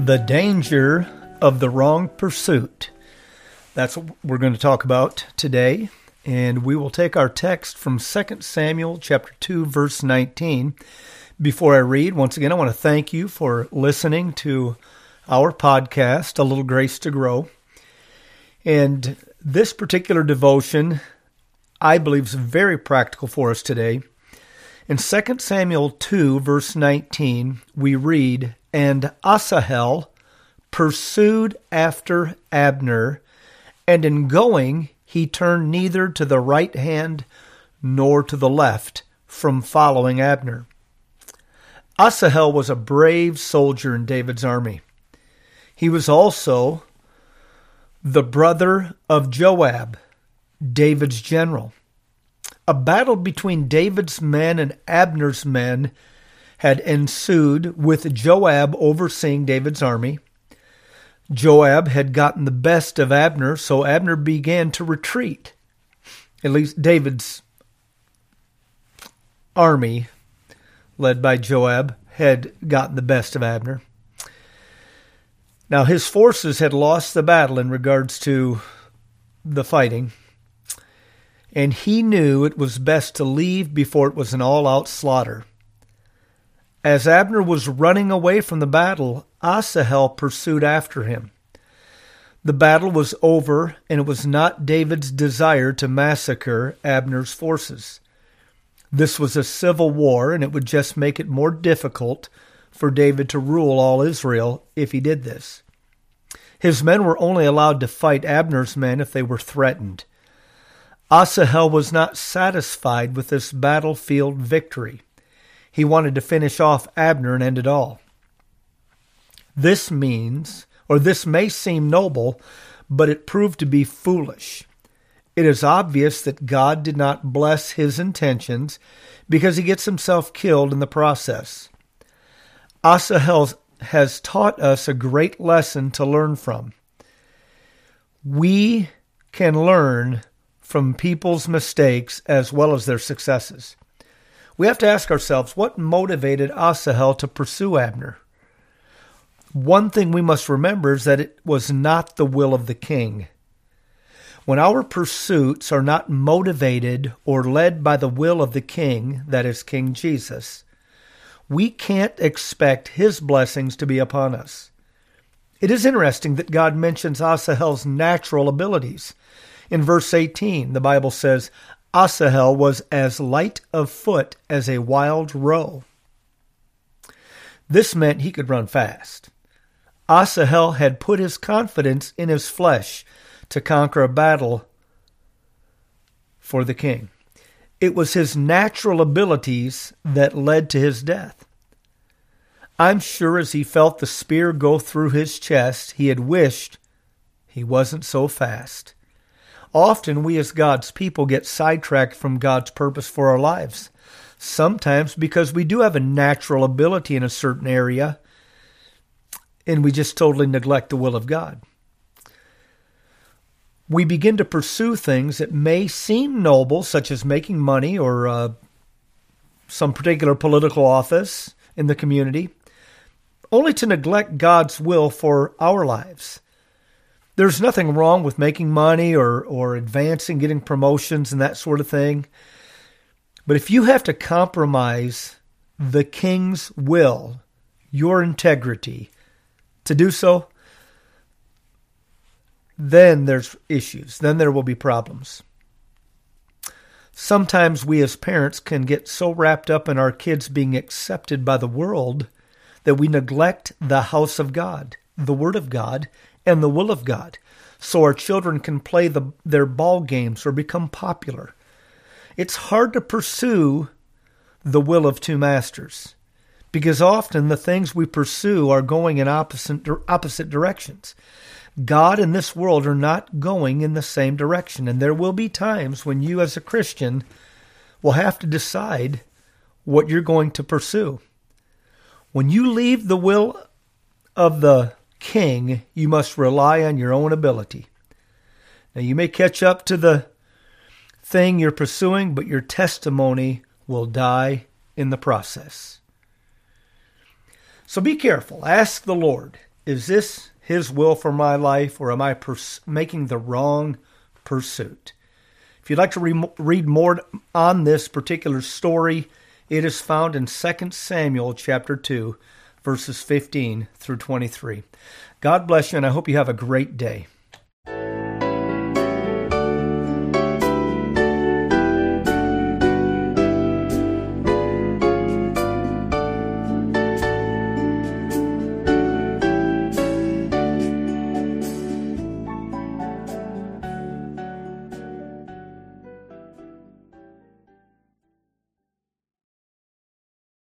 The danger of the wrong pursuit. That's what we're going to talk about today. And we will take our text from 2 Samuel chapter 2, verse 19. Before I read, once again, I want to thank you for listening to our podcast, A Little Grace to Grow. And this particular devotion, I believe, is very practical for us today. In 2 Samuel 2, verse 19, we read, "And Asahel pursued after Abner, and in going he turned neither to the right hand nor to the left from following Abner." Asahel was a brave soldier in David's army. He was also the brother of Joab, David's general. A battle between David's men and Abner's men had ensued, with Joab overseeing David's army. Joab had gotten the best of Abner, so Abner began to retreat. At least David's army, led by Joab, had gotten the best of Abner. Now, his forces had lost the battle in regards to the fighting, and he knew it was best to leave before it was an all-out slaughter. As Abner was running away from the battle, Asahel pursued after him. The battle was over, and it was not David's desire to massacre Abner's forces. This was a civil war, and it would just make it more difficult for David to rule all Israel if he did this. His men were only allowed to fight Abner's men if they were threatened. Asahel was not satisfied with this battlefield victory. He wanted to finish off Abner and end it all. This may seem noble, but it proved to be foolish. It is obvious that God did not bless his intentions because he gets himself killed in the process. Asahel has taught us a great lesson to learn from. We can learn from people's mistakes as well as their successes. We have to ask ourselves, what motivated Asahel to pursue Abner? One thing we must remember is that it was not the will of the king. When our pursuits are not motivated or led by the will of the king, that is King Jesus, we can't expect his blessings to be upon us. It is interesting that God mentions Asahel's natural abilities. In verse 18, the Bible says, Asahel was as light of foot as a wild roe. This meant he could run fast. Asahel had put his confidence in his flesh to conquer a battle for the king. It was his natural abilities that led to his death. I'm sure as he felt the spear go through his chest, he had wished he wasn't so fast. Often we as God's people get sidetracked from God's purpose for our lives. Sometimes because we do have a natural ability in a certain area, and we just totally neglect the will of God. We begin to pursue things that may seem noble, such as making money or some particular political office in the community, only to neglect God's will for our lives. There's nothing wrong with making money or advancing, getting promotions and that sort of thing. But if you have to compromise the king's will, your integrity, to do so, then there's issues. Then there will be problems. Sometimes we as parents can get so wrapped up in our kids being accepted by the world that we neglect the house of God, the Word of God, and the will of God, so our children can play their ball games or become popular. It's hard to pursue the will of two masters, because often the things we pursue are going in opposite directions. God and this world are not going in the same direction, and there will be times when you as a Christian will have to decide what you're going to pursue. When you leave the will of the king, you must rely on your own ability. Now, you may catch up to the thing you're pursuing, but your testimony will die in the process. So be careful. Ask the Lord, Is this His will for my life, or am I making the wrong pursuit? If you'd like to read more on this particular story, it is found in 2 Samuel chapter 2, verses 15 through 23. God bless you, and I hope you have a great day.